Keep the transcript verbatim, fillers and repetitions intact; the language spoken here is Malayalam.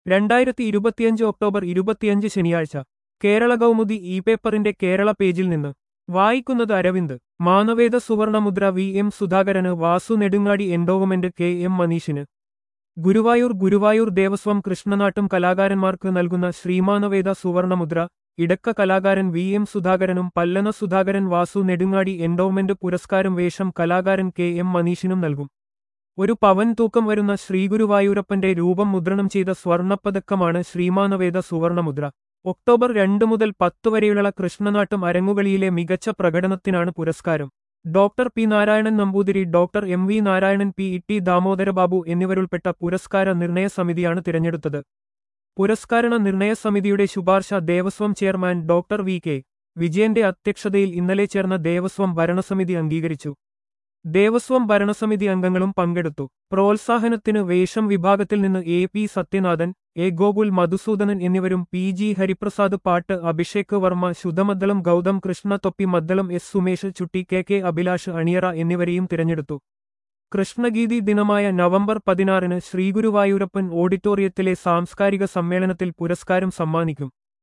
രണ്ടായിരത്തി ഇരുപത്തിയഞ്ച് ഒക്ടോബർ ഇരുപത്തിയഞ്ച് ശനിയാഴ്ച കേരള കൗമുദി ഇ പേപ്പറിന്റെ കേരള പേജിൽ നിന്ന് വായിക്കുന്നത് അരവിന്ദ്. മാനവേദ സുവർണമുദ്ര വി എം സുധാകരന്, Vasu Nedungadi endowment K M മനീഷിന്. ഗുരുവായൂർ ഗുരുവായൂർ ദേവസ്വം കൃഷ്ണനാട്ടും കലാകാരന്മാർക്ക് നൽകുന്ന ശ്രീമാനവേദ സുവർണമുദ്ര ഇടക്ക കലാകാരൻ വി എം സുധാകരനും പല്ലന സുധാകരൻ വാസു നെടുങ്ങാടി എൻഡോവ്മെന്റ് പുരസ്കാരം വേഷം കലാകാരൻ കെ എം മനീഷിനും നൽകും. ഒരു പവൻ തൂക്കം വരുന്ന ശ്രീഗുരുവായൂരപ്പന്റെ രൂപം മുദ്രണം ചെയ്ത സ്വർണ്ണപ്പതക്കമാണ് ശ്രീമാനവേദ സുവർണമുദ്ര. ഒക്ടോബർ രണ്ട് മുതൽ പത്ത് വരെയുള്ള കൃഷ്ണനാട്ടും അരങ്ങുകളിയിലെ മികച്ച പ്രകടനത്തിനാണ് പുരസ്കാരം. Doctor P Narayanan Namboothiri, doctor M V Narayanan, P E T Damodarababu എന്നിവരുൾപ്പെട്ട പുരസ്കാര നിർണയ സമിതിയാണ് തിരഞ്ഞെടുത്തത്. പുരസ്കാര നിർണയ സമിതിയുടെ ശുപാർശ Devaswom chairman doctor V K വിജയന്റെ അധ്യക്ഷതയിൽ ഇന്നലെ ചേർന്ന ദേവസ്വം ഭരണസമിതി അംഗീകരിച്ചു. ദേവസ്വം ഭരണസമിതി അംഗങ്ങളും പങ്കെടുത്തു. പ്രോത്സാഹനത്തിന് വേഷം വിഭാഗത്തിൽ നിന്ന് A P Sathyanathan, A Gokul Madhusoodanan എന്നിവരും പി ജി ഹരിപ്രസാദ് പാട്ട്, അഭിഷേക് വർമ്മ ശുദ്ധമദ്ദളം, ഗൗതം കൃഷ്ണ തൊപ്പി മദ്ദളം, എസ് സുമേഷ് ചുട്ടി, കെ കെ അഭിലാഷ് അണിയറ എന്നിവരെയും തിരഞ്ഞെടുത്തു. കൃഷ്ണഗീതി ദിനമായ നവംബർ പതിനാറിന് ശ്രീഗുരുവായൂരപ്പൻ ഓഡിറ്റോറിയത്തിലെ സാംസ്കാരിക സമ്മേളനത്തിൽ പുരസ്കാരം സമ്മാനിക്കും.